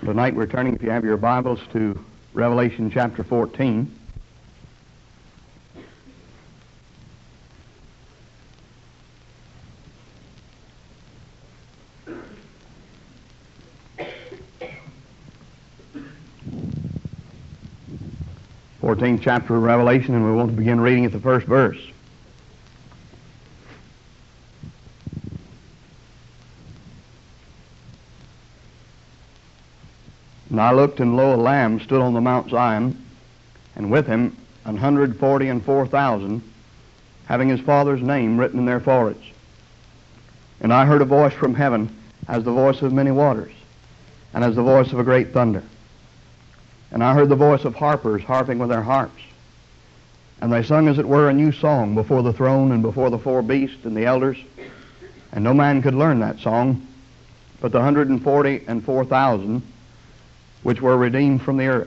Tonight we're turning, if you have your Bibles, to Revelation chapter 14. Chapter of Revelation, and we want to begin reading at the first verse. And I looked, and lo, a Lamb stood on the Mount Zion, and with him 144,000, having his Father's name written in their foreheads. And I heard a voice from heaven, as the voice of many waters, and as the voice of a great thunder. And I heard the voice of harpers harping with their harps. And they sung as it were a new song before the throne and before the four beasts and the elders. And no man could learn that song, but the 144,000 which were redeemed from the earth.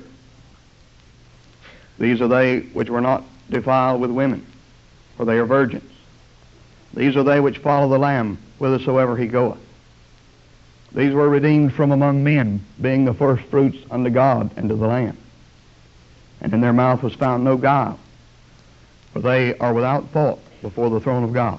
These are they which were not defiled with women, for they are virgins. These are they which follow the Lamb whithersoever he goeth. These were redeemed from among men, being the first fruits unto God and to the Lamb. And in their mouth was found no guile, for they are without fault before the throne of God.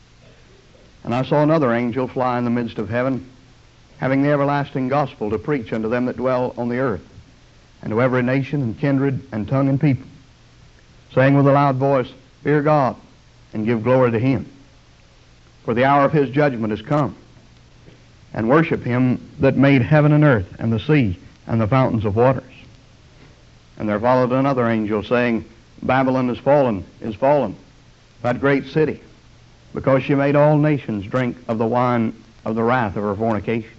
And I saw another angel fly in the midst of heaven, having the everlasting gospel to preach unto them that dwell on the earth, and to every nation and kindred and tongue and people, saying with a loud voice, Fear God, and give glory to him. For the hour of his judgment is come. And worship him that made heaven and earth, and the sea, and the fountains of waters. And there followed another angel, saying, Babylon is fallen, that great city, because she made all nations drink of the wine of the wrath of her fornication.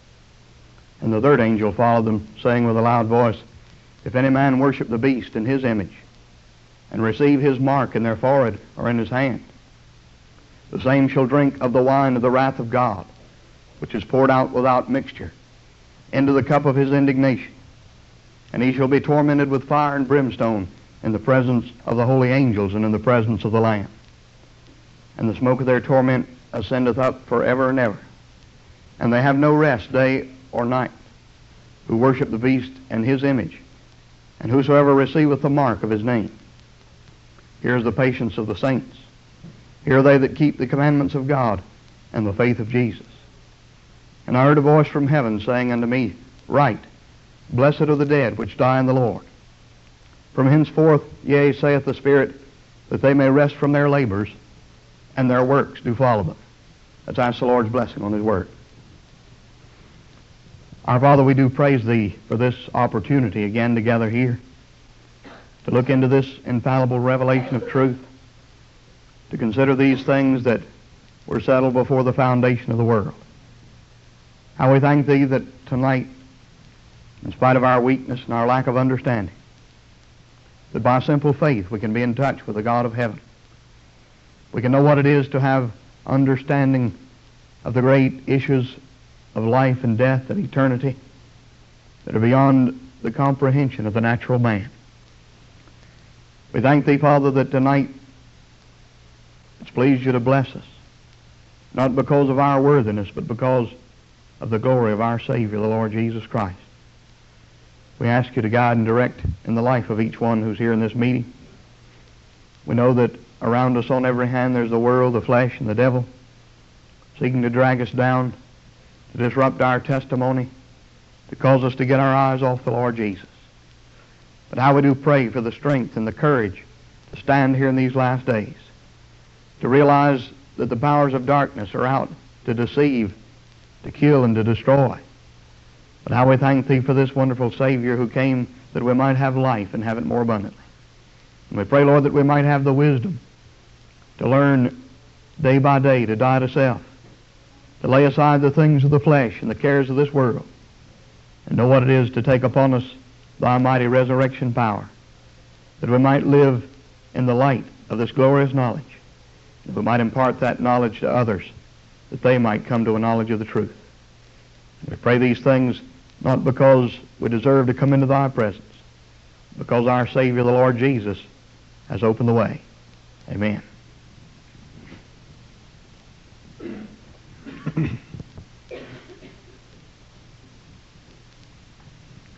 And the third angel followed them, saying with a loud voice, If any man worship the beast in his image, and receive his mark in their forehead or in his hand, the same shall drink of the wine of the wrath of God, which is poured out without mixture, into the cup of his indignation. And he shall be tormented with fire and brimstone in the presence of the holy angels and in the presence of the Lamb. And the smoke of their torment ascendeth up forever and ever. And they have no rest day or night, who worship the beast and his image, and whosoever receiveth the mark of his name. Here is the patience of the saints. Here are they that keep the commandments of God and the faith of Jesus. And I heard a voice from heaven saying unto me, Write, Blessed are the dead which die in the Lord. From henceforth, yea, saith the Spirit, that they may rest from their labors, and their works do follow them. Let's ask the Lord's blessing on his word. Our Father, we do praise thee for this opportunity again to gather here, to look into this infallible revelation of truth, to consider these things that were settled before the foundation of the world. How we thank thee that tonight, in spite of our weakness and our lack of understanding, that by simple faith we can be in touch with the God of heaven. We can know what it is to have understanding of the great issues of life and death and eternity that are beyond the comprehension of the natural man. We thank thee, Father, that tonight it's pleased you to bless us, not because of our worthiness, but because of the glory of our Savior, the Lord Jesus Christ. We ask you to guide and direct in the life of each one who's here in this meeting. We know that around us on every hand there's the world, the flesh, and the devil seeking to drag us down, to disrupt our testimony, to cause us to get our eyes off the Lord Jesus. But how we do pray for the strength and the courage to stand here in these last days, to realize that the powers of darkness are out to deceive, to kill, and to destroy. But how we thank thee for this wonderful Savior who came that we might have life and have it more abundantly. And we pray, Lord, that we might have the wisdom to learn day by day to die to self, to lay aside the things of the flesh and the cares of this world, and know what it is to take upon us thy mighty resurrection power, that we might live in the light of this glorious knowledge, that we might impart that knowledge to others, that they might come to a knowledge of the truth. We pray these things not because we deserve to come into thy presence, because our Savior, the Lord Jesus, has opened the way. Amen.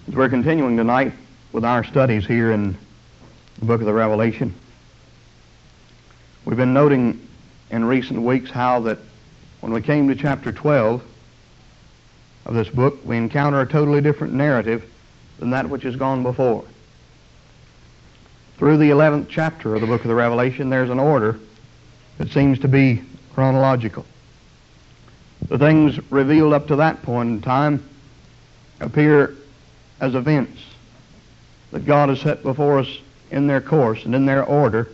As we're continuing tonight with our studies here in the book of the Revelation, we've been noting in recent weeks how that when we came to chapter 12 of this book, we encounter a totally different narrative than that which has gone before. Through the 11th chapter of the book of the Revelation, there's an order that seems to be chronological. The things revealed up to that point in time appear as events that God has set before us in their course and in their order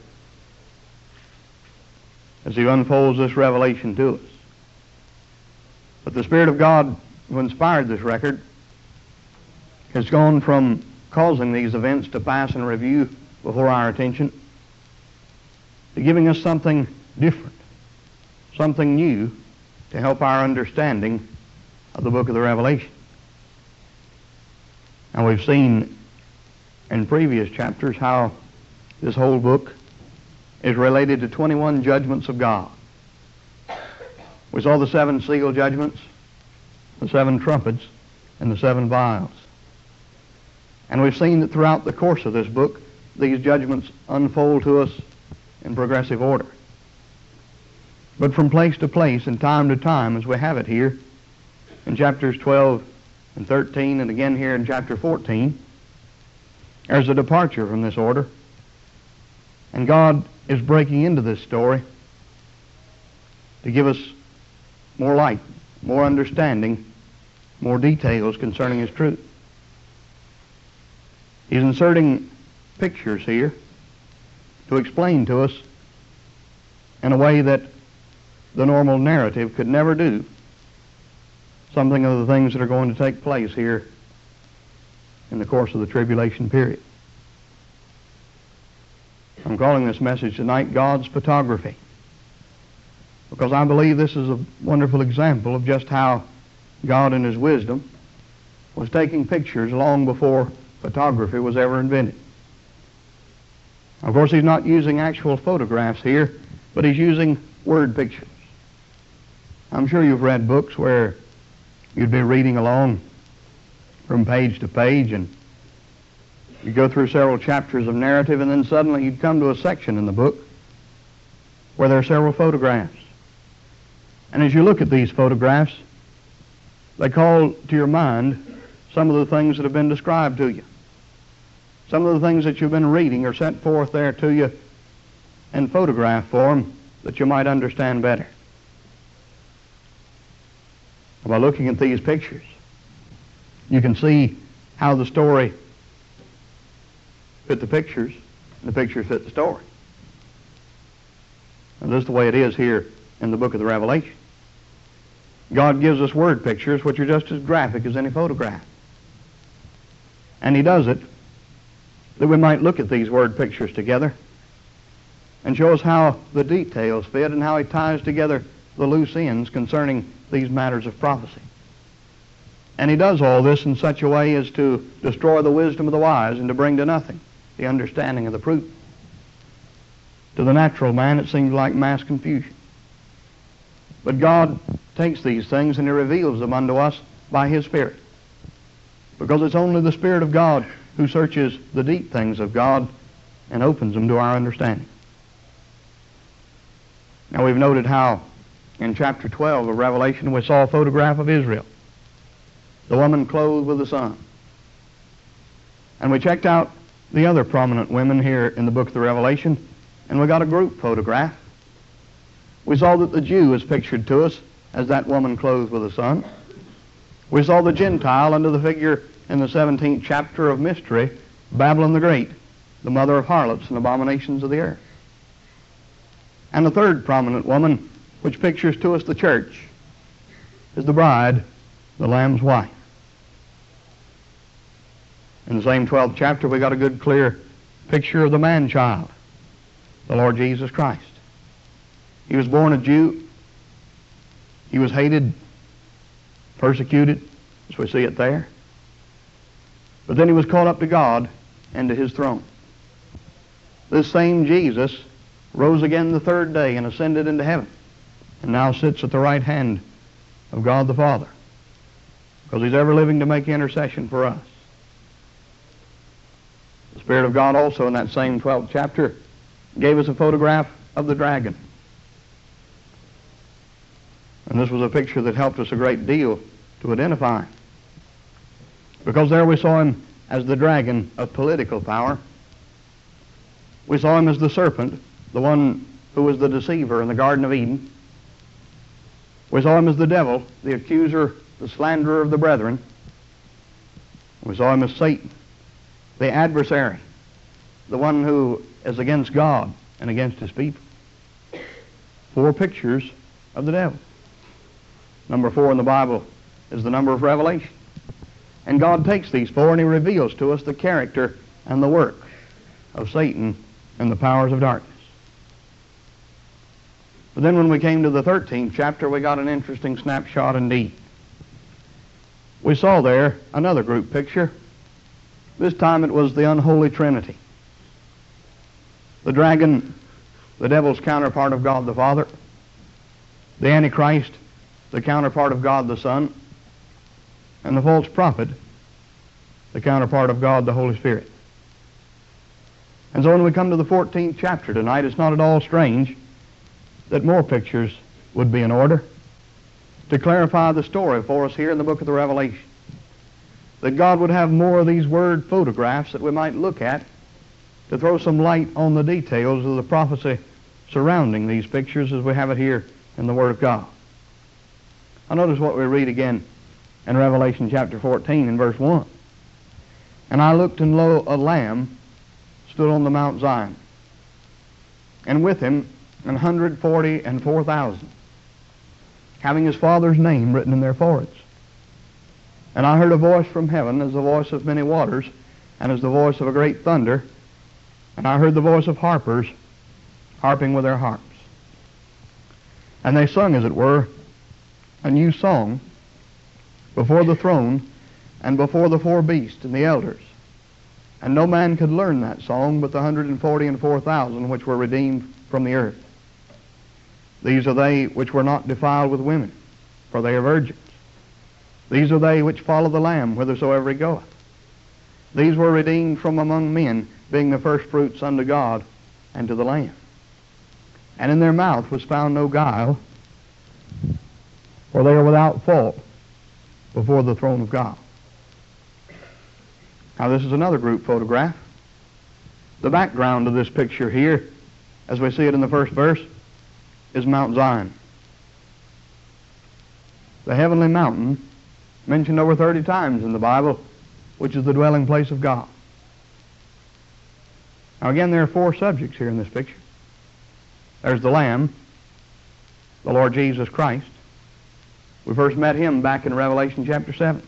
as He unfolds this revelation to us. But the Spirit of God who inspired this record has gone from causing these events to pass in review before our attention to giving us something different, something new to help our understanding of the book of the Revelation. Now, we've seen in previous chapters how this whole book is related to 21 judgments of God. We saw the 7 seal judgments, the 7 trumpets, and the 7 vials. And we've seen that throughout the course of this book, these judgments unfold to us in progressive order. But from place to place and time to time, as we have it here in chapters 12 and 13, and again here in chapter 14, there's a departure from this order. And God is breaking into this story to give us more light, more understanding, more details concerning His truth. He's inserting pictures here to explain to us in a way that the normal narrative could never do something of the things that are going to take place here in the course of the tribulation period. I'm calling this message tonight God's Photography, because I believe this is a wonderful example of just how God in His wisdom was taking pictures long before photography was ever invented. Of course, He's not using actual photographs here, but He's using word pictures. I'm sure you've read books where you'd be reading along from page to page, and you go through several chapters of narrative, and then suddenly you'd come to a section in the book where there are several photographs. And as you look at these photographs, they call to your mind some of the things that have been described to you. Some of the things that you've been reading are set forth there to you in photograph form that you might understand better. By looking at these pictures, you can see how the story fit the pictures, and the pictures fit the story. And this is the way it is here in the book of the Revelation. God gives us word pictures which are just as graphic as any photograph. And He does it that we might look at these word pictures together and show us how the details fit and how He ties together the loose ends concerning these matters of prophecy. And He does all this in such a way as to destroy the wisdom of the wise and to bring to nothing the understanding of the prudent. To the natural man, it seems like mass confusion. But God takes these things and He reveals them unto us by His Spirit, because it's only the Spirit of God who searches the deep things of God and opens them to our understanding. Now, we've noted how in chapter 12 of Revelation we saw a photograph of Israel, the woman clothed with the sun. And we checked out the other prominent women here in the book of the Revelation, and we got a group photograph. We saw that the Jew is pictured to us as that woman clothed with the sun. We saw the Gentile under the figure in the 17th chapter of Mystery, Babylon the Great, the mother of harlots and abominations of the earth. And the third prominent woman, which pictures to us the church, is the bride, the Lamb's wife. In the same 12th chapter, we got a good, clear picture of the man-child, the Lord Jesus Christ. He was born a Jew. He was hated, persecuted, as we see it there. But then He was called up to God and to His throne. This same Jesus rose again the third day and ascended into heaven, and now sits at the right hand of God the Father, because He's ever living to make intercession for us. The Spirit of God also in that same 12th chapter gave us a photograph of the dragon. And this was a picture that helped us a great deal to identify. Because there we saw him as the dragon of political power. We saw him as the serpent, the one who was the deceiver in the Garden of Eden. We saw him as the devil, the accuser, the slanderer of the brethren. We saw him as Satan, the adversary, the one who is against God and against his people. 4 pictures of the devil. Number 4 in the Bible is the number of revelation. And God takes these 4 and he reveals to us the character and the work of Satan and the powers of darkness. But then when we came to the 13th chapter, we got an interesting snapshot indeed. We saw there another group picture. This time it was the unholy Trinity. The dragon, the devil's counterpart of God the Father. The Antichrist, the counterpart of God the Son. And the false prophet, the counterpart of God the Holy Spirit. And so when we come to the 14th chapter tonight, it's not at all strange that more pictures would be in order to clarify the story for us here in the book of the Revelation. That God would have more of these word photographs that we might look at to throw some light on the details of the prophecy surrounding these pictures as we have it here in the Word of God. Now notice what we read again in Revelation chapter 14 and verse 1. And I looked, and lo, a Lamb stood on the Mount Zion, and with him 144,000, having his Father's name written in their foreheads. And I heard a voice from heaven as the voice of many waters, and as the voice of a great thunder. And I heard the voice of harpers harping with their harps. And they sung, as it were, a new song before the throne and before the 4 beasts and the elders. And no man could learn that song but the 144,000 which were redeemed from the earth. These are they which were not defiled with women, for they are virgins. These are they which follow the Lamb whithersoever he goeth. These were redeemed from among men, being the firstfruits unto God and to the Lamb. And in their mouth was found no guile, for they are without fault before the throne of God. Now this is another group photograph. The background of this picture here, as we see it in the first verse, is Mount Zion. The heavenly mountain, mentioned over 30 times in the Bible, which is the dwelling place of God. Now again, there are 4 subjects here in this picture. There's the Lamb, the Lord Jesus Christ. We first met him back in Revelation chapter 7.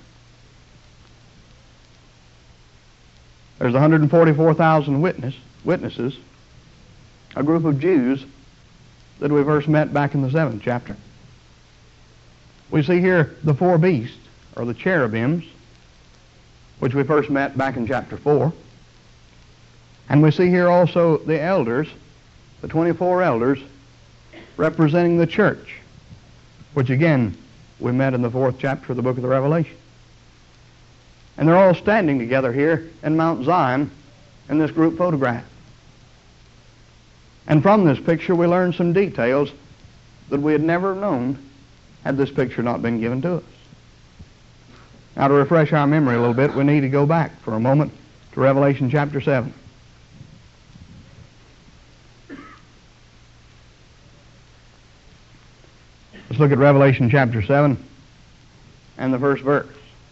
There's 144,000 witnesses, a group of Jews that we first met back in the 7th chapter. We see here the 4 beasts, or the cherubims, which we first met back in chapter 4. And we see here also the elders, the 24 elders, representing the church, which again we met in the 4th chapter of the book of the Revelation. And they're all standing together here in Mount Zion in this group photograph. And from this picture we learn some details that we had never known had this picture not been given to us. Now, to refresh our memory a little bit, we need to go back for a moment to Revelation chapter 7. Let's look at Revelation chapter 7 and the first verse.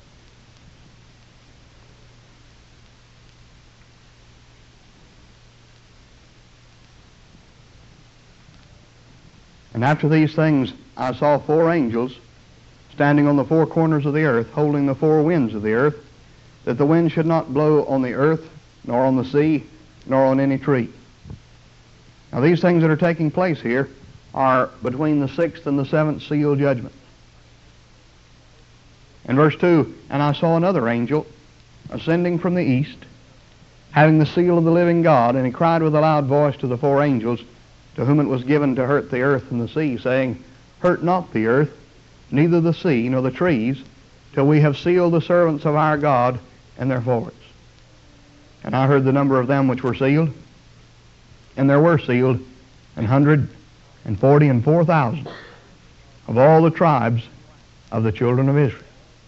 And after these things I saw 4 angels standing on the 4 corners of the earth, holding the 4 winds of the earth, that the wind should not blow on the earth, nor on the sea, nor on any tree. Now these things that are taking place here are between the 6th and the 7th seal judgment. In verse 2, and I saw another angel ascending from the east, having the seal of the living God, and he cried with a loud voice to the 4 angels, to whom it was given to hurt the earth and the sea, saying, Hurt not the earth, neither the sea, nor the trees, till we have sealed the servants of our God in their foreheads. And I heard the number of them which were sealed, and there were sealed 144,000 of all the tribes of the children of Israel.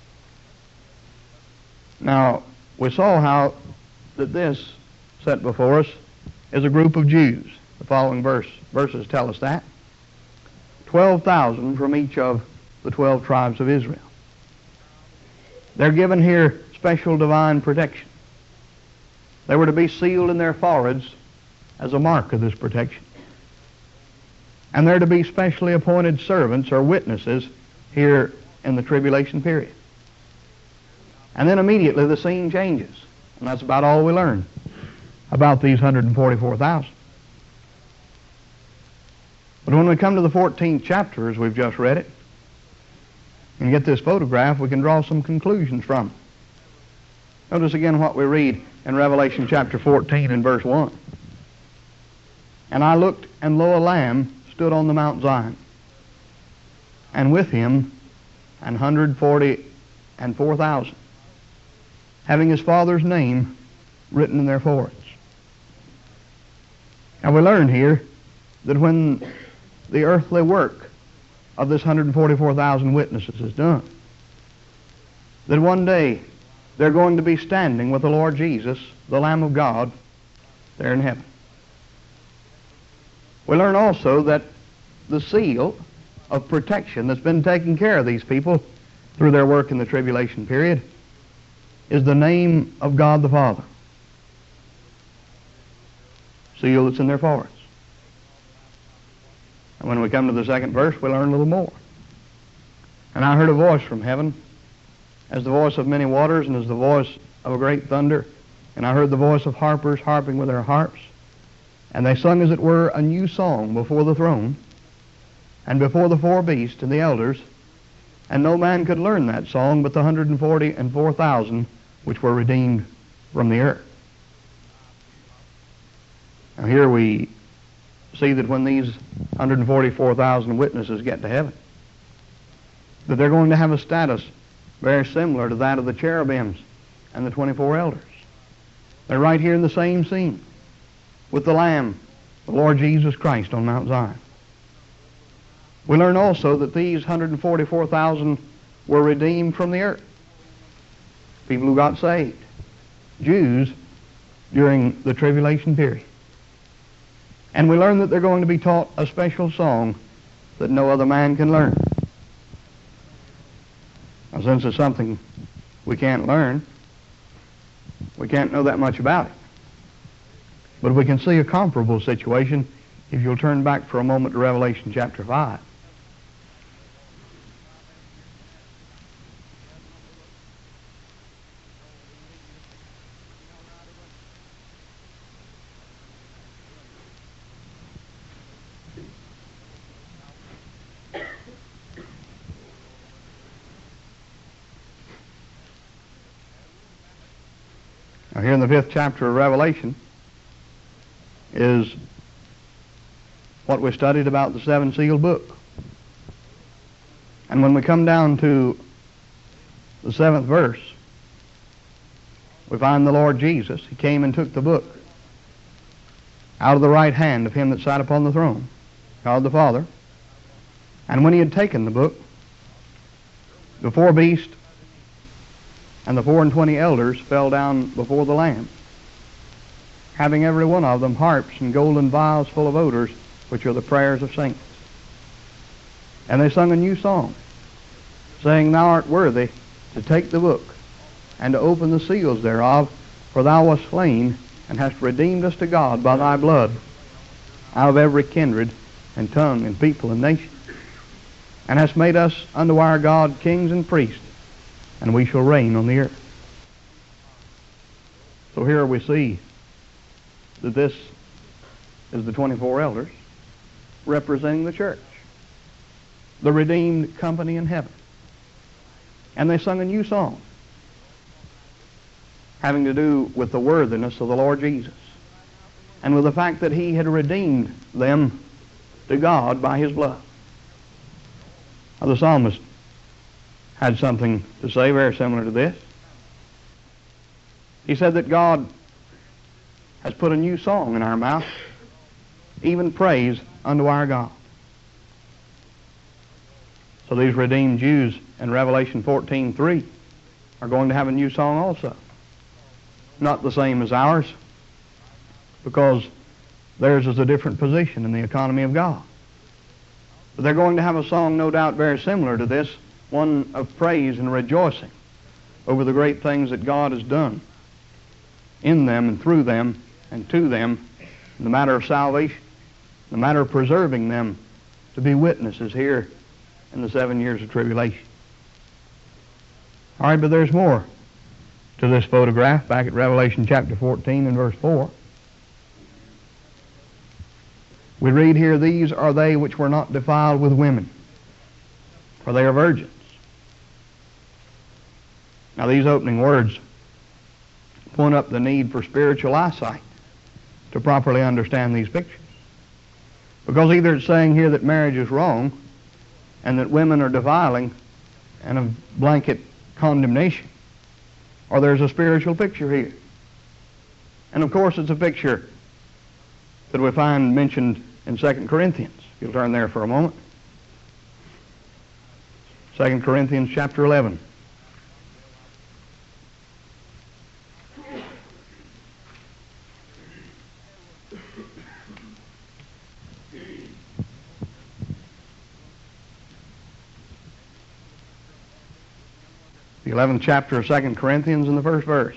Now, we saw how that this set before us is a group of Jews. The following verses tell us that. 12,000 from each of the 12 tribes of Israel. They're given here special divine protection. They were to be sealed in their foreheads as a mark of this protection. And they're to be specially appointed servants or witnesses here in the tribulation period. And then immediately the scene changes. And that's about all we learn about these 144,000. But when we come to the 14th chapter, as we've just read it, and get this photograph, we can draw some conclusions from it. Notice again what we read in Revelation chapter 14 and verse 1. And I looked, and lo, a Lamb stood on the Mount Zion, and with him 144,000, having his Father's name written in their foreheads. Now we learn here that when the earthly work of this 144,000 witnesses is done, that one day they're going to be standing with the Lord Jesus, the Lamb of God, there in heaven. We learn also that the seal of protection that's been taking care of these people through their work in the tribulation period is the name of God the Father. Seal that's in their foreheads. And when we come to the second verse, we learn a little more. And I heard a voice from heaven, as the voice of many waters, and as the voice of a great thunder. And I heard the voice of harpers harping with their harps. And they sung, as it were, a new song before the throne, and before the four beasts and the elders. And no man could learn that song but the 144,000 which were redeemed from the earth. Now here we see that when these 144,000 witnesses get to heaven, that they're going to have a status very similar to that of the cherubims and the 24 elders. They're right here in the same scene with the Lamb, the Lord Jesus Christ, on Mount Zion. We learn also that these 144,000 were redeemed from the earth. People who got saved. Jews during the tribulation period. And we learn that they're going to be taught a special song that no other man can learn. Now, since it's something we can't learn, we can't know that much about it. But we can see a comparable situation if you'll turn back for a moment to Revelation chapter 5. Now, here in the 5th chapter of Revelation is what we studied about the 7 sealed book. And when we come down to the 7th verse, we find the Lord Jesus. He came and took the book out of the right hand of him that sat upon the throne, God the Father. And when he had taken the book, the 4 beasts and the 24 elders fell down before the Lamb, having every one of them harps and golden vials full of odors, which are the prayers of saints. And they sung a new song, saying, Thou art worthy to take the book and to open the seals thereof, for thou wast slain and hast redeemed us to God by thy blood out of every kindred and tongue and people and nation, and hast made us unto our God kings and priests, and we shall reign on the earth. So here we see that this is the 24 elders representing the church, the redeemed company in heaven. And they sung a new song having to do with the worthiness of the Lord Jesus and with the fact that he had redeemed them to God by his blood. Now, the psalmist had something to say very similar to this. He said that God has put a new song in our mouth, even praise unto our God. So these redeemed Jews in Revelation 14:3 are going to have a new song also. Not the same as ours, because theirs is a different position in the economy of God. But they're going to have a song, no doubt, very similar to this, one of praise and rejoicing over the great things that God has done in them and through them and to them in the matter of salvation, in the matter of preserving them to be witnesses here in the 7 years of tribulation. All right, but there's more to this photograph back at Revelation chapter 14 and verse 4. We read here, "These are they which were not defiled with women, for they are virgins." Now these opening words point up the need for spiritual eyesight to properly understand these pictures. Because either it's saying here that marriage is wrong and that women are defiling and of blanket condemnation, or there's a spiritual picture here. And of course it's a picture that we find mentioned in 2 Corinthians. If you'll turn there for a moment. 2 Corinthians chapter 11. The 11th chapter of 2 Corinthians in the first verse.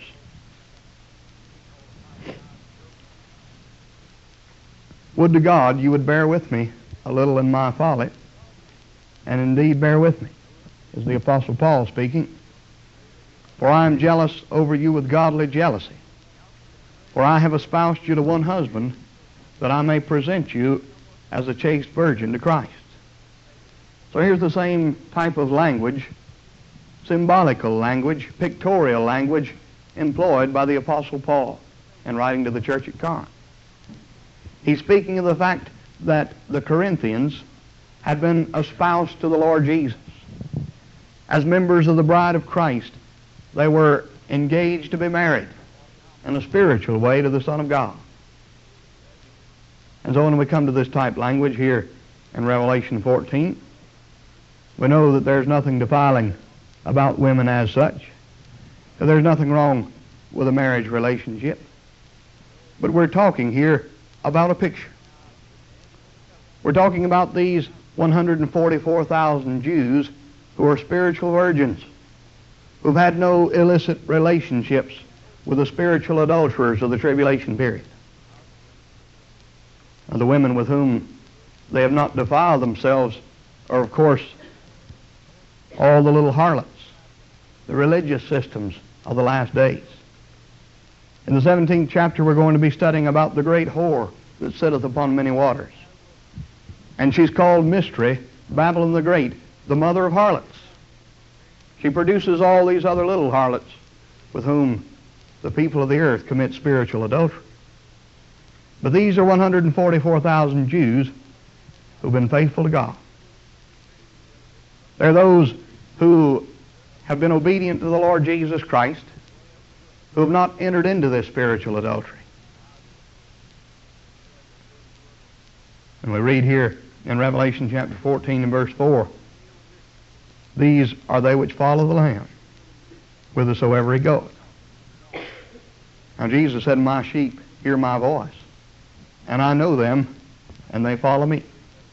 "Would to God you would bear with me a little in my folly, and indeed bear with me," is the Apostle Paul speaking. "For I am jealous over you with godly jealousy. For I have espoused you to one husband, that I may present you as a chaste virgin to Christ." So here's the same type of language, symbolical language, pictorial language employed by the Apostle Paul in writing to the church at Corinth. He's speaking of the fact that the Corinthians had been espoused to the Lord Jesus. As members of the bride of Christ, they were engaged to be married in a spiritual way to the Son of God. And so when we come to this type language here in Revelation 14, we know that there's nothing defiling about women as such. That there's nothing wrong with a marriage relationship. But we're talking here about a picture. We're talking about these 144,000 Jews who are spiritual virgins, who've had no illicit relationships with the spiritual adulterers of the tribulation period. And the women with whom they have not defiled themselves are, of course, all the little harlots, the religious systems of the last days. In the 17th chapter, we're going to be studying about the great whore that sitteth upon many waters. And she's called Mystery, Babylon the Great, the mother of harlots. She produces all these other little harlots with whom the people of the earth commit spiritual adultery. But these are 144,000 Jews who've been faithful to God. They're those who have been obedient to the Lord Jesus Christ, who have not entered into this spiritual adultery. And we read here in Revelation chapter 14 and verse 4, "These are they which follow the Lamb, whithersoever he goeth." Now Jesus said, "My sheep hear my voice, and I know them, and they follow me.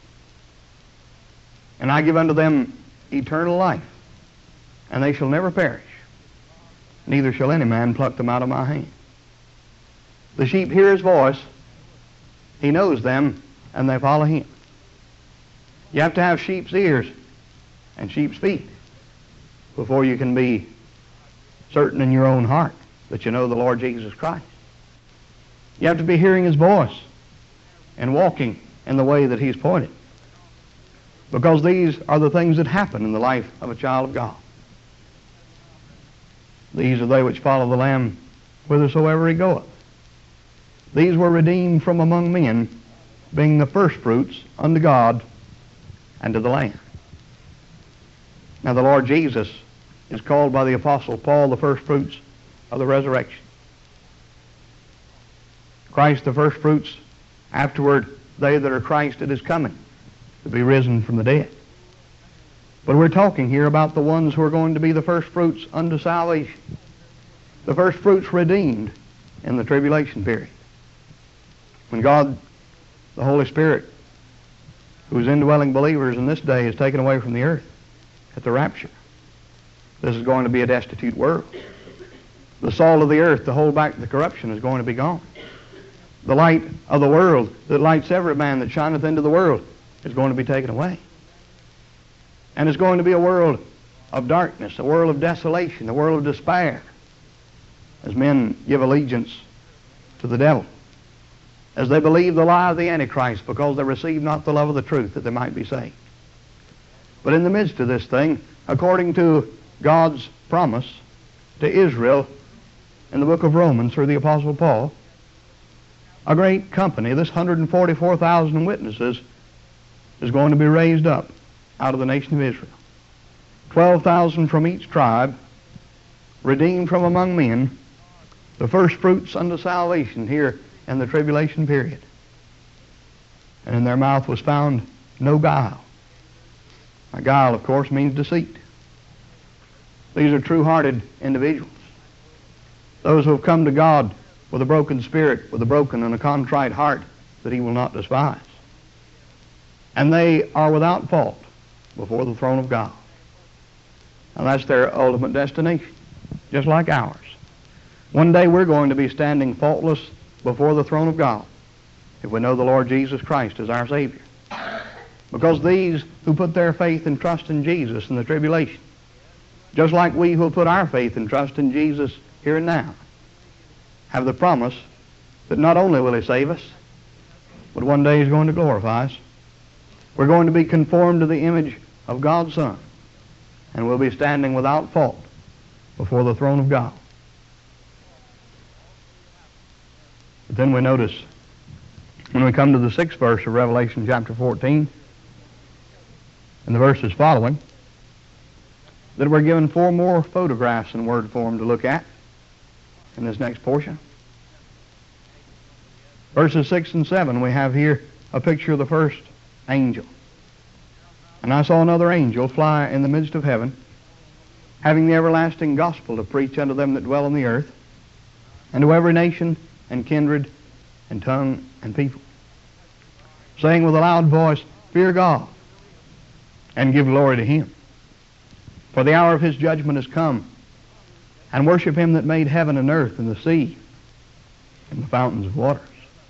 And I give unto them eternal life, and they shall never perish, neither shall any man pluck them out of my hand." The sheep hear his voice, he knows them, and they follow him. You have to have sheep's ears and sheep's feet before you can be certain in your own heart that you know the Lord Jesus Christ. You have to be hearing his voice and walking in the way that he's pointed, because these are the things that happen in the life of a child of God. "These are they which follow the Lamb whithersoever he goeth." These were redeemed from among men, being the firstfruits unto God and to the Lamb. Now the Lord Jesus is called by the Apostle Paul the firstfruits of the resurrection. Christ the first fruits, afterward they that are Christ it is coming to be risen from the dead. But we're talking here about the ones who are going to be the first fruits unto salvation, the first fruits redeemed in the tribulation period. When God, the Holy Spirit, who is indwelling believers in this day, is taken away from the earth at the rapture, this is going to be a destitute world. The salt of the earth to hold back the corruption is going to be gone. The light of the world that lights every man that shineth into the world is going to be taken away. And it's going to be a world of darkness, a world of desolation, a world of despair, as men give allegiance to the devil, as they believe the lie of the Antichrist because they receive not the love of the truth that they might be saved. But in the midst of this thing, according to God's promise to Israel in the book of Romans through the Apostle Paul, a great company, this 144,000 witnesses, is going to be raised up out of the nation of Israel. 12,000 from each tribe, redeemed from among men, the first fruits unto salvation here in the tribulation period. And in their mouth was found no guile. Now, guile, of course, means deceit. These are true-hearted individuals. Those who have come to God with a broken spirit, with a broken and a contrite heart that he will not despise. And they are without fault before the throne of God. Now that's their ultimate destination, just like ours. One day we're going to be standing faultless before the throne of God if we know the Lord Jesus Christ as our Savior. Because these who put their faith and trust in Jesus in the tribulation, just like we who put our faith and trust in Jesus here and now, have the promise that not only will he save us, but one day he's going to glorify us. We're going to be conformed to the image of God's Son, and we'll be standing without fault before the throne of God. But then we notice, when we come to the 6th verse of Revelation chapter 14, and the verses following, that we're given 4 more photographs in word form to look at in this next portion. Verses 6 and 7, we have here a picture of the first angel. And I saw another angel fly in the midst of heaven, having the everlasting gospel to preach unto them that dwell on the earth, and to every nation and kindred and tongue and people, saying with a loud voice, Fear God, and give glory to him. For the hour of his judgment is come, and worship him that made heaven and earth and the sea and the fountains of waters.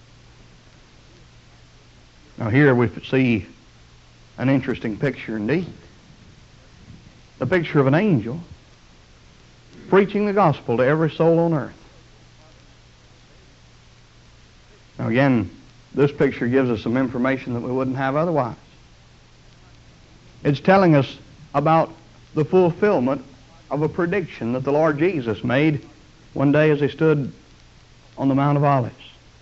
Now here we see an interesting picture indeed. The picture of an angel preaching the gospel to every soul on earth. Now again, this picture gives us some information that we wouldn't have otherwise. It's telling us about the fulfillment of a prediction that the Lord Jesus made one day as he stood on the Mount of Olives.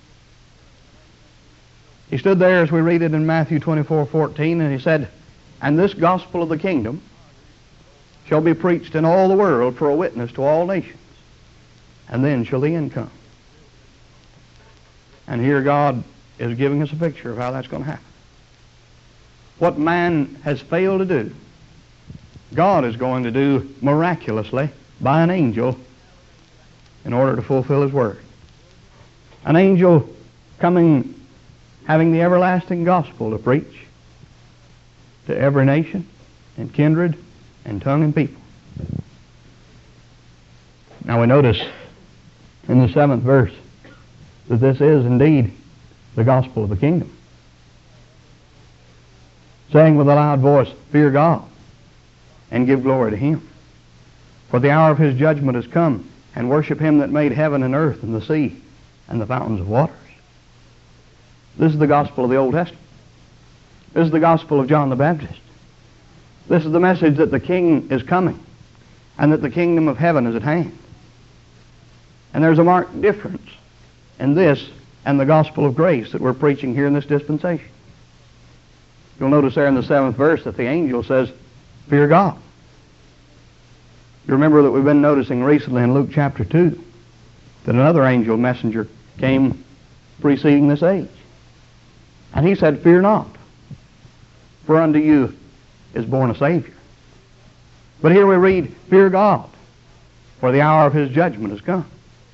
He stood there, as we read it in Matthew 24:14, and he said, And this gospel of the kingdom shall be preached in all the world for a witness to all nations, and then shall the end come. And here God is giving us a picture of how that's going to happen. What man has failed to do, God is going to do miraculously by an angel in order to fulfill his word. An angel coming, having the everlasting gospel to preach to every nation and kindred and tongue and people. Now we notice in the 7th verse that this is indeed the gospel of the kingdom. Saying with a loud voice, Fear God, and give glory to him. For the hour of his judgment is come, and worship him that made heaven and earth and the sea and the fountains of waters. This is the gospel of the Old Testament. This is the gospel of John the Baptist. This is the message that the King is coming, and that the kingdom of heaven is at hand. And there's a marked difference in this and the gospel of grace that we're preaching here in this dispensation. You'll notice there in the 7th verse that the angel says, Fear God. You remember that we've been noticing recently in Luke chapter 2 that another angel messenger came preceding this age. And he said, "Fear not, for unto you is born a Savior." But here we read, "Fear God, for the hour of his judgment has come."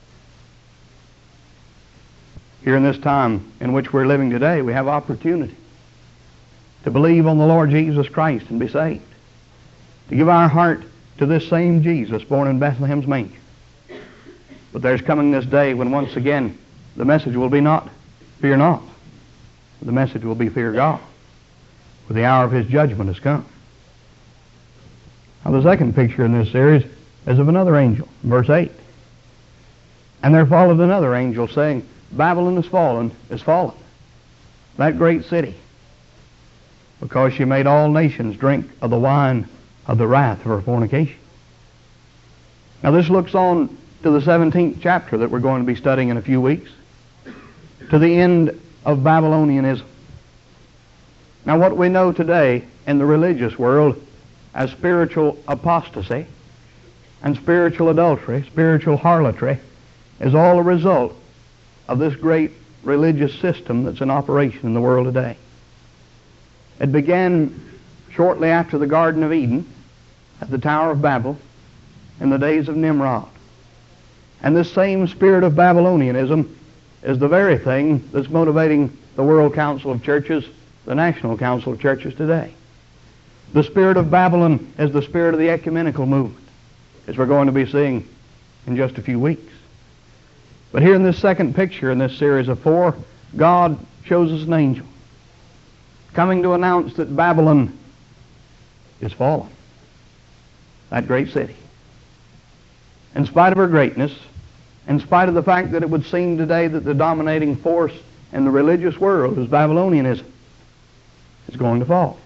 Here in this time in which we're living today, we have opportunity to believe on the Lord Jesus Christ and be saved, to give our heart to this same Jesus born in Bethlehem's manger. But there's coming this day when once again the message will be not, "Fear not." The message will be, "Fear God, for the hour of his judgment has come." Now the second picture in this series is of another angel, verse 8. "And there followed another angel, saying, Babylon is fallen, that great city, because she made all nations drink of the wine of the wrath of her fornication." Now this looks on to the 17th chapter that we're going to be studying in a few weeks, to the end of Babylonianism. Now what we know today in the religious world as spiritual apostasy and spiritual adultery, spiritual harlotry, is all a result of this great religious system that's in operation in the world today. It began shortly after the Garden of Eden at the Tower of Babel in the days of Nimrod. And this same spirit of Babylonianism is the very thing that's motivating the World Council of Churches, the National Council of Churches today. The spirit of Babylon is the spirit of the ecumenical movement, as we're going to be seeing in just a few weeks. But here in this second picture in this series of 4, God shows us an angel coming to announce that Babylon is fallen, that great city. In spite of her greatness, in spite of the fact that it would seem today that the dominating force in the religious world is Babylonianism, it's going to fall.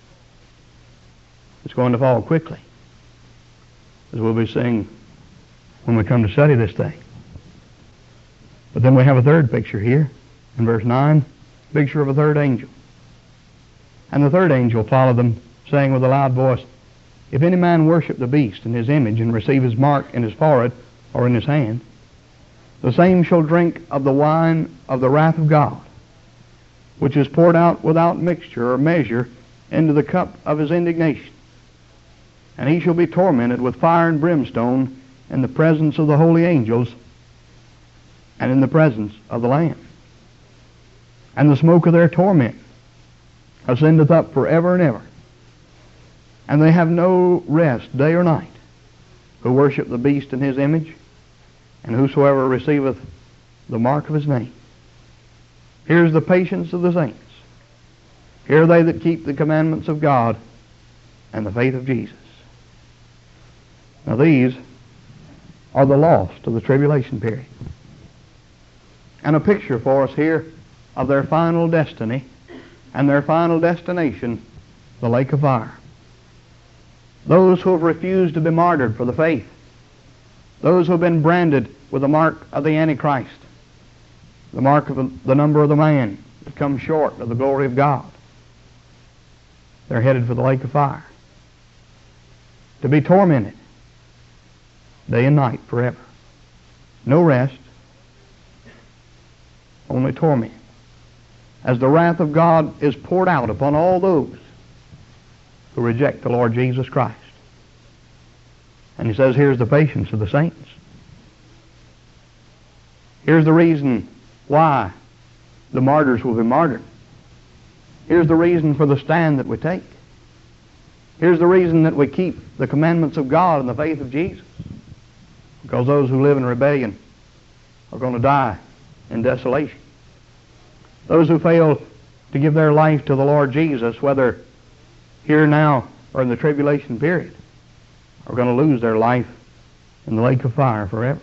It's going to fall quickly, as we'll be seeing when we come to study this thing. But then we have a third picture here in verse 9, picture of a third angel. "And the third angel followed them, saying with a loud voice, If any man worship the beast and his image, and receive his mark in his forehead or in his hand, the same shall drink of the wine of the wrath of God, which is poured out without mixture or measure into the cup of his indignation. And he shall be tormented with fire and brimstone in the presence of the holy angels and in the presence of the Lamb. And the smoke of their torment ascendeth up forever and ever. And they have no rest day or night, who worship the beast in his image, and whosoever receiveth the mark of his name." Here's the patience of the saints. Here are they that keep the commandments of God and the faith of Jesus. Now these are the lost of the tribulation period. And a picture for us here of their final destiny and their final destination, the lake of fire. Those who have refused to be martyred for the faith, those who have been branded with the mark of the Antichrist, the mark of the number of the man that comes short of the glory of God, they're headed for the lake of fire, to be tormented day and night forever. No rest, only torment, as the wrath of God is poured out upon all those who reject the Lord Jesus Christ. And he says, here's the patience of the saints. Here's the reason why the martyrs will be martyred. Here's the reason for the stand that we take. Here's the reason that we keep the commandments of God and the faith of Jesus. Because those who live in rebellion are going to die in desolation. Those who fail to give their life to the Lord Jesus, whether here now or in the tribulation period, are going to lose their life in the lake of fire forever.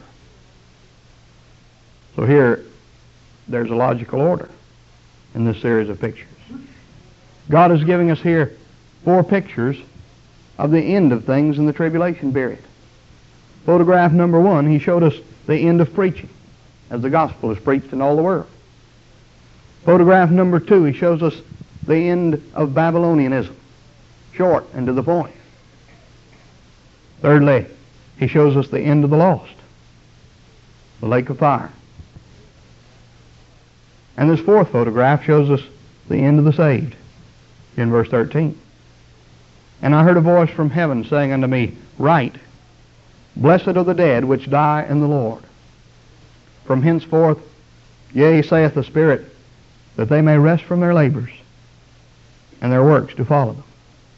So here, there's a logical order in this series of pictures. God is giving us here 4 pictures of the end of things in the tribulation period. Photograph number 1, he showed us the end of preaching, as the gospel is preached in all the world. Photograph number 2, he shows us the end of Babylonianism, short and to the point. Thirdly, he shows us the end of the lost, the lake of fire. And this fourth photograph shows us the end of the saved in verse 13. And I heard a voice from heaven saying unto me, Write, Blessed are the dead which die in the Lord. From henceforth, yea, saith the Spirit, that they may rest from their labors, and their works do follow them.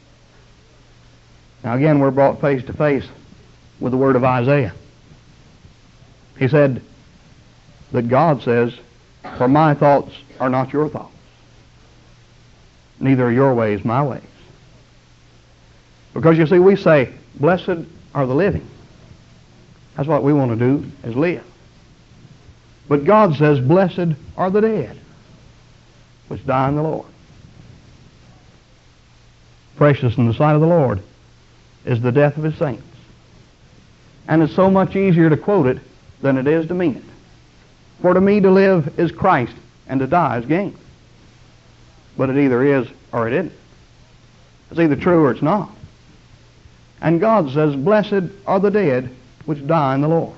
Now again, we're brought face to face with the word of Isaiah. He said that God says, For my thoughts are not your thoughts, neither are your ways my ways. Because you see, we say, Blessed are the living. That's what we want to do, is live. But God says, Blessed are the dead, which die in the Lord. Precious in the sight of the Lord is the death of his saints. And it's so much easier to quote it than it is to mean it. For to me to live is Christ, and to die is gain. But it either is or it isn't. It's either true or it's not. And God says, Blessed are the dead which die in the Lord.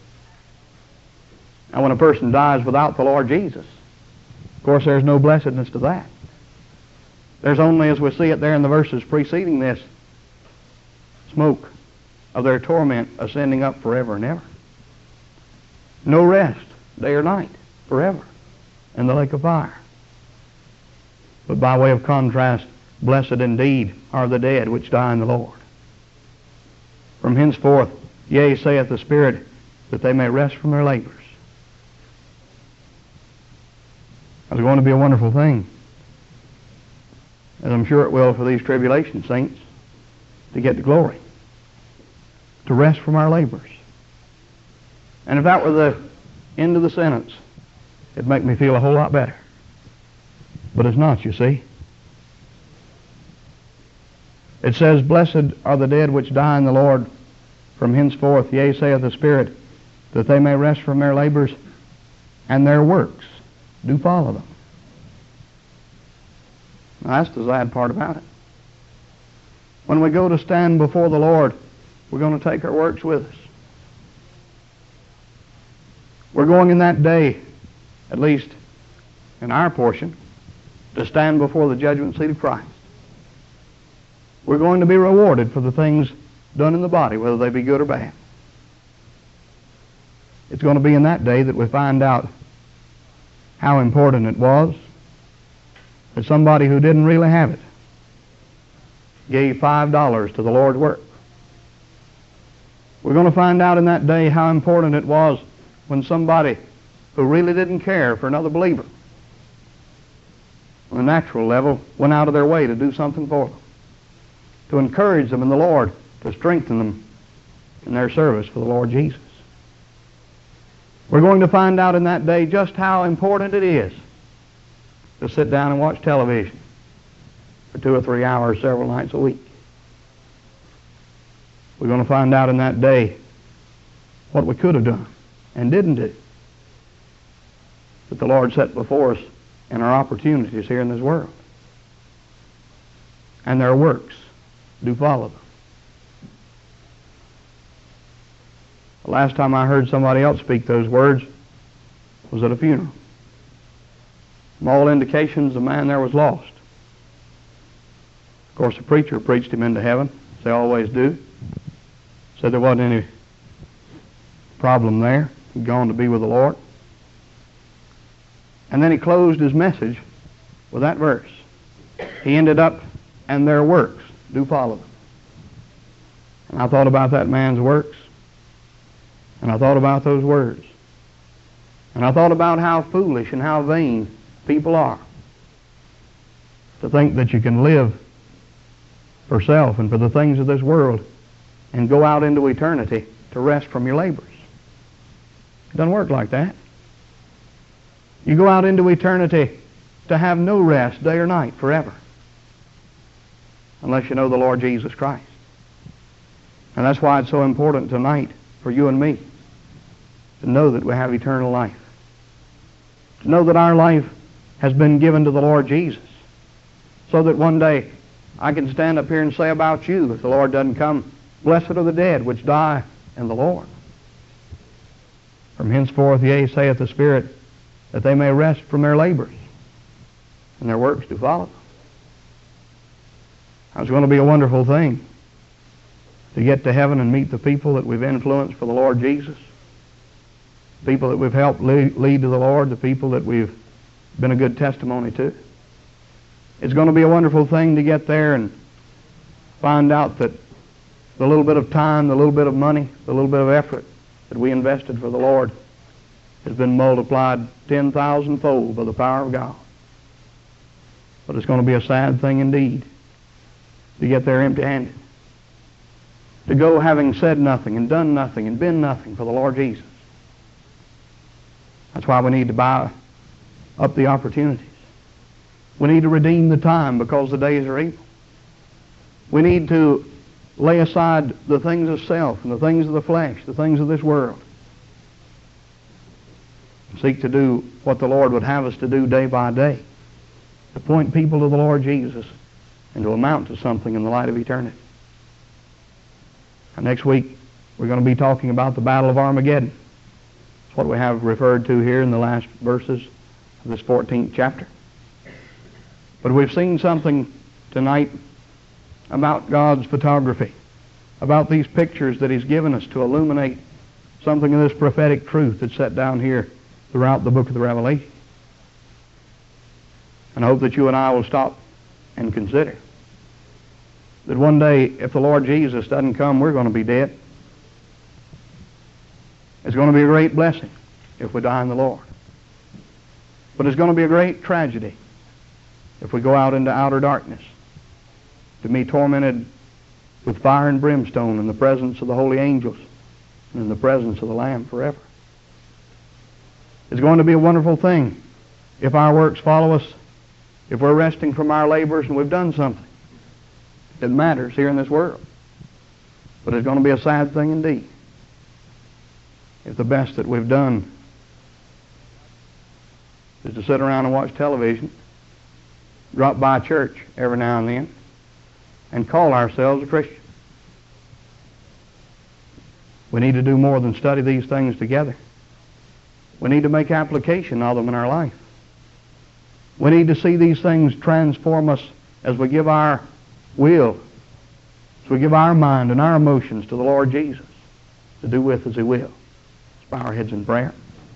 Now when a person dies without the Lord Jesus, of course there's no blessedness to that. There's only, as we see it there in the verses preceding this, smoke of their torment ascending up forever and ever. No rest, day or night, forever, in the lake of fire. But by way of contrast, blessed indeed are the dead which die in the Lord. From henceforth, yea, saith the Spirit, that they may rest from their labors. It's going to be a wonderful thing, as I'm sure it will for these tribulation saints, to get to glory, to rest from our labors. And if that were the end of the sentence, it'd make me feel a whole lot better. But it's not, you see. It says, Blessed are the dead which die in the Lord. From henceforth, yea, saith the Spirit, that they may rest from their labors, and their works do follow them. Now, that's the sad part about it. When we go to stand before the Lord, we're going to take our works with us. We're going in that day, at least in our portion, to stand before the judgment seat of Christ. We're going to be rewarded for the things done in the body, whether they be good or bad. It's going to be in that day that we find out how important it was that somebody who didn't really have it gave $5 to the Lord's work. We're going to find out in that day how important it was when somebody who really didn't care for another believer on a natural level went out of their way to do something for them, to encourage them in the Lord, to strengthen them in their service for the Lord Jesus. We're going to find out in that day just how important it is to sit down and watch television for 2 or 3 hours several nights a week. We're going to find out in that day what we could have done and didn't do, that the Lord set before us in our opportunities here in this world. And their works do follow them. The last time I heard somebody else speak those words was at a funeral. From all indications, the man there was lost. Of course, the preacher preached him into heaven, as they always do. Said there wasn't any problem there. He'd gone to be with the Lord. And then he closed his message with that verse. He ended up, and their works do follow them. And I thought about that man's works. And I thought about those words. And I thought about how foolish and how vain people are to think that you can live for self and for the things of this world and go out into eternity to rest from your labors. It doesn't work like that. You go out into eternity to have no rest day or night forever, unless you know the Lord Jesus Christ. And that's why it's so important tonight for you and me to know that we have eternal life, to know that our life has been given to the Lord Jesus, so that one day I can stand up here and say about you, if the Lord doesn't come, Blessed are the dead which die in the Lord. From henceforth, yea, saith the Spirit, that they may rest from their labors, and their works do follow them. It's going to be a wonderful thing to get to heaven and meet the people that we've influenced for the Lord Jesus, people that we've helped lead to the Lord, the people that we've been a good testimony to. It's going to be a wonderful thing to get there and find out that the little bit of time, the little bit of money, the little bit of effort that we invested for the Lord has been multiplied 10,000-fold by the power of God. But it's going to be a sad thing indeed to get there empty-handed, to go having said nothing and done nothing and been nothing for the Lord Jesus. That's why we need to buy up the opportunities. We need to redeem the time because the days are evil. We need to lay aside the things of self and the things of the flesh, the things of this world, and seek to do what the Lord would have us to do day by day, to point people to the Lord Jesus and to amount to something in the light of eternity. And next week, we're going to be talking about the Battle of Armageddon. It's what we have referred to here in the last verses of this 14th chapter. But we've seen something tonight about God's photography, about these pictures that He's given us to illuminate something of this prophetic truth that's set down here throughout the book of the Revelation. And I hope that you and I will stop and consider that one day, if the Lord Jesus doesn't come, we're going to be dead. It's going to be a great blessing if we die in the Lord. But it's going to be a great tragedy if we go out into outer darkness to be tormented with fire and brimstone in the presence of the holy angels and in the presence of the Lamb forever. It's going to be a wonderful thing if our works follow us, if we're resting from our labors and we've done something that matters here in this world. But it's going to be a sad thing indeed if the best that we've done is to sit around and watch television, drop by church every now and then, and call ourselves a Christian. We need to do more than study these things together. We need to make application of them in our life. We need to see these things transform us as we give our will, as we give our mind and our emotions to the Lord Jesus to do with as He will. Let's bow our heads in prayer.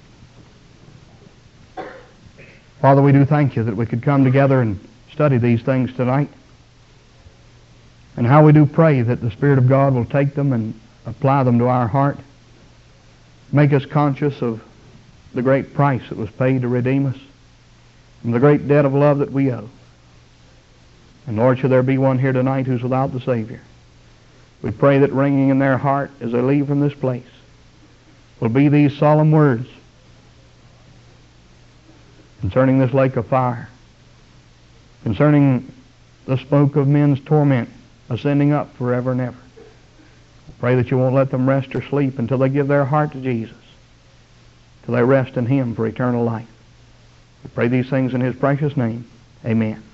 Father, we do thank You that we could come together and study these things tonight. And how we do pray that the Spirit of God will take them and apply them to our heart. Make us conscious of the great price that was paid to redeem us and the great debt of love that we owe. And Lord, should there be one here tonight who's without the Savior, we pray that ringing in their heart as they leave from this place will be these solemn words concerning this lake of fire, concerning the smoke of men's torment ascending up forever and ever. Pray that You won't let them rest or sleep until they give their heart to Jesus, till they rest in Him for eternal life. We pray these things in His precious name. Amen.